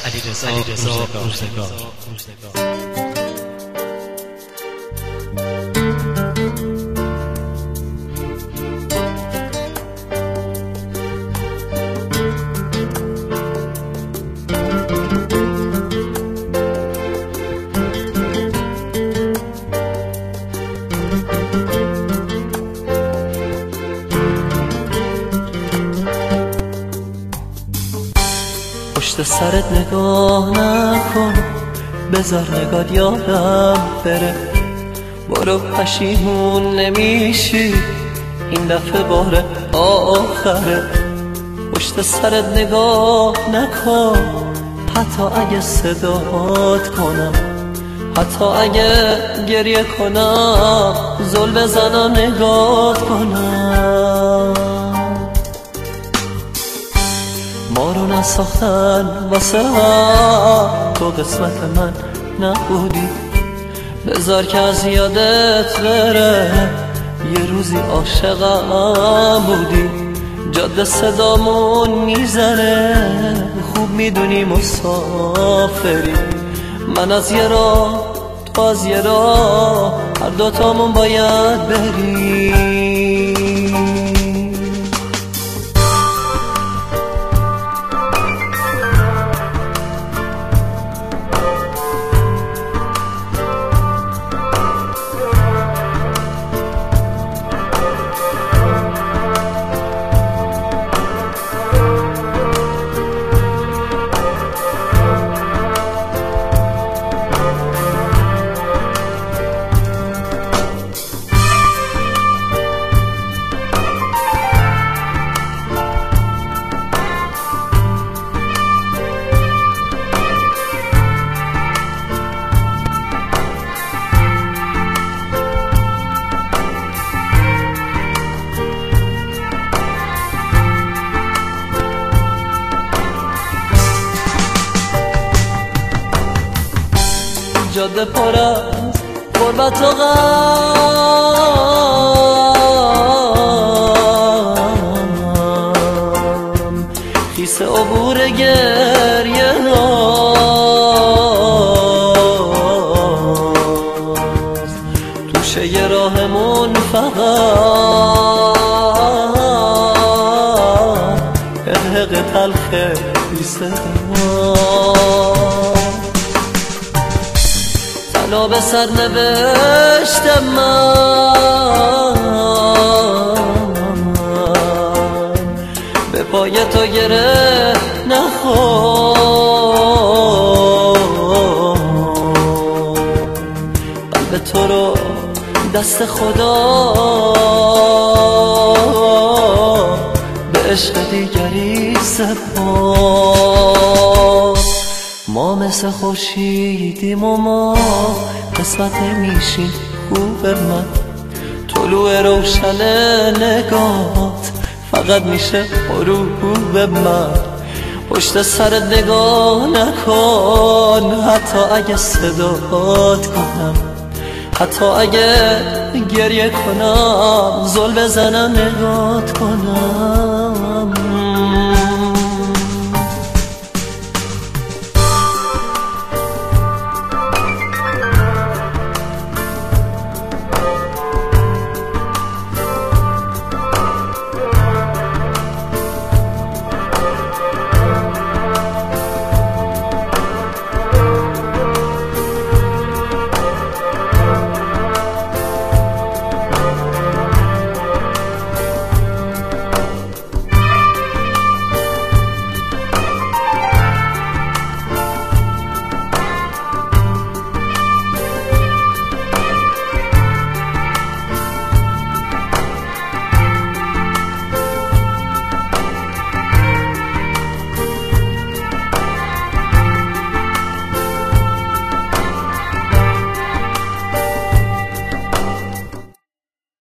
علیرضا روزگار. پشت سرت نگاه نکن، بذار نگاه یادم بره. برو پشیمون نمیشی، این دفعه بار آخره. پشت سرت نگاه نکن، حتی اگه صدات کنم، حتی اگه گریه کنم، زل بزنم نگات کنم. ما رو نساختن واسه هم، تو قسمت من نبودی. بذار که از یادت بره، یه روزی عاشقم بودی. جاده صدامون میزنه، خوب میدونی مسافری. من از یه راه، تو از یه راه، هر دوتامون باید بریم. جاده پر از غربت و غم، خیس عبور گریه هاست. توشه یه راهمون فقط حق تلخه بیسته تنها به سر نوشتم من، به پای تو گره نخور. قلب تو رو دست خدا به عشق دیگری سپار. ما مثل خورشیدیم و ما قسمت میشیم خوب من. طلوع روشن نگات فقط میشه غروب من. پشت سرت نگاه نکن، حتی اگه صدات کنم، حتی اگه گریه کنم، زل بزنم نگات کنم.